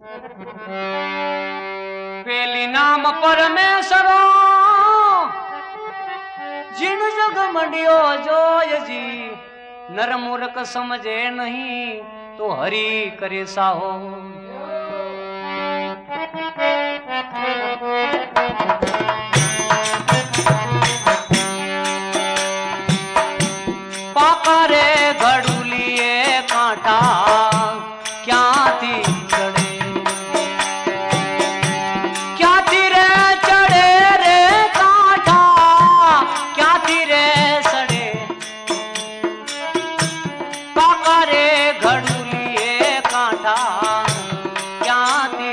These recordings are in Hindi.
पेली नाम परमेश्वरो जिन जग मंडियो जोय जी नर मूर्ख समझे नहीं तो हरि करे साहो। पाका रे घड़ूलिए कांटा क्या थी चढ़े, क्या थी रे चढ़े रे कांटा, क्या थी रे सड़े। पाका रे घड़ूलिए कांटा क्या थी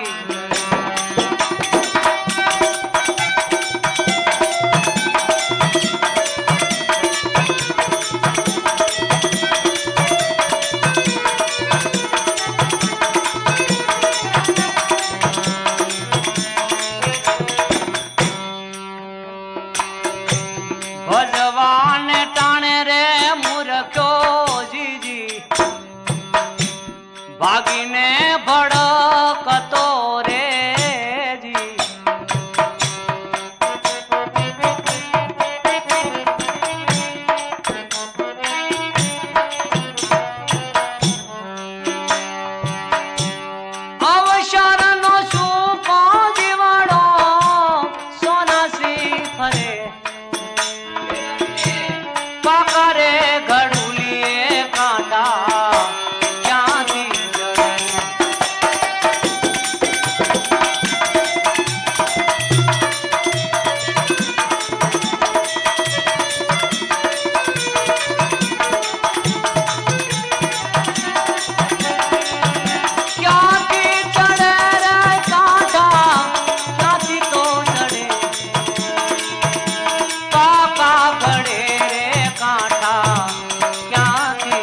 भगवान टाणे रे मूर्खो जी जी भागीने भड़कतो रे जी। अवसर नो सूको जीवड़ो सोनासी फरे, पाका रे घड़ूलिए कांटा क्या थी जड़े। क्या थी चढ़े रे कांटा, क्या थी तो चढ़े। पाका घड़े रे कांटा क्या थी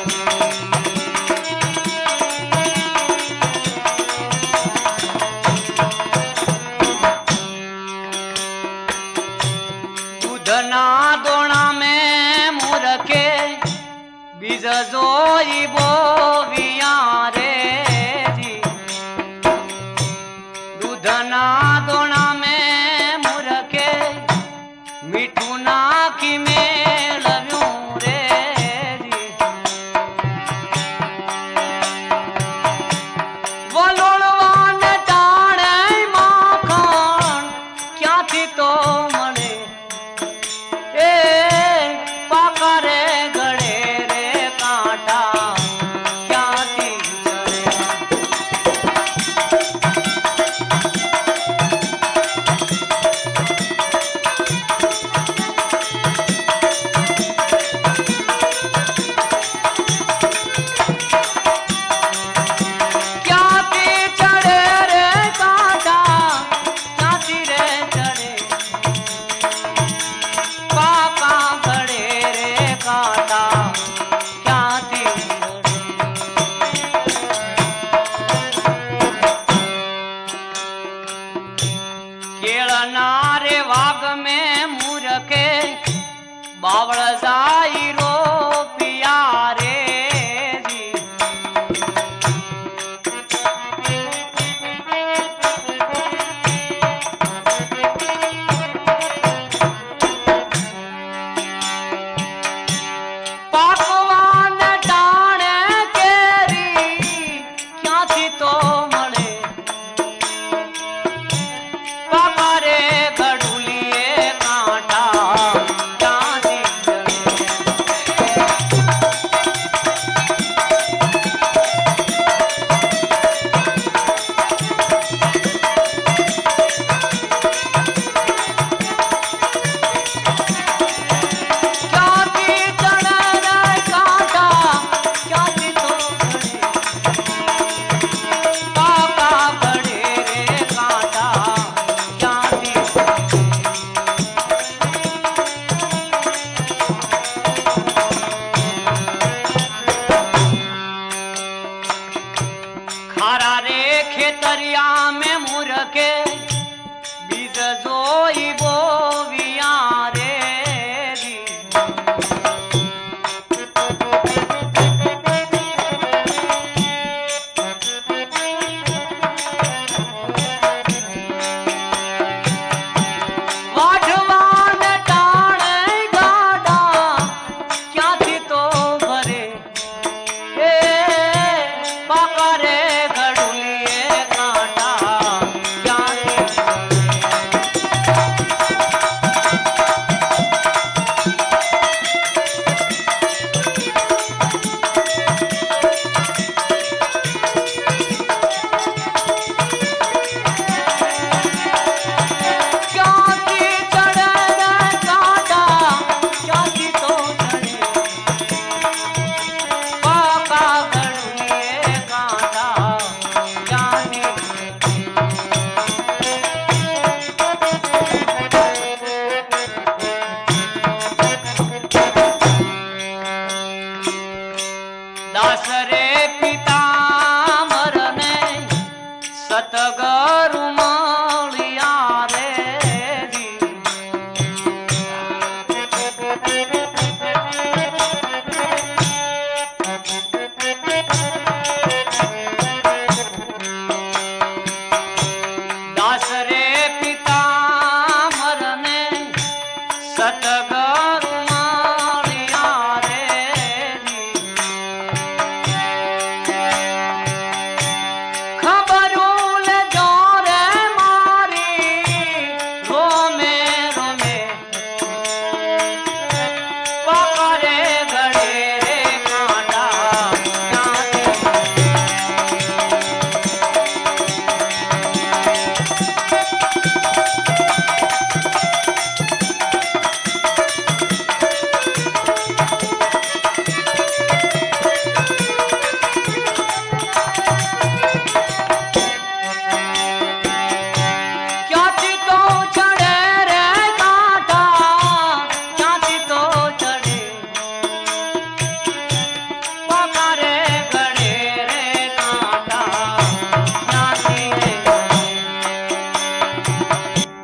दूधना दोना में मूर्खे बीज जोई बोविया रे जी। दूधना दोना में मूर्खे मीठू नाखी मेलव्यूं रे जी। वलोड़वान टाणे माखण क्या थी तो मळे, ए पाका रे गड़े रे कांटा क्या थी चढ़े। क्या थी चढ़े रे कांटा, क्या थी रे चढ़े। पाका घड़े रे कांटा क्या थी चढ़े। केळना रे वाग में मूर्खे बावळ जाई रो पिया रे जी। पाकवान टाणे केरी क्या थी तो मळे, पाका रे घड़ूलिए कांटा क्या थी चढ़े। क्या थी चढ़े रे कांटा, क्या थी तो चढ़े। पाका घड़े रे कांटा क्या थी खारा रे खेतरिया में मूर्खे बीज जोई बोविया रे जी। સતગરુમાં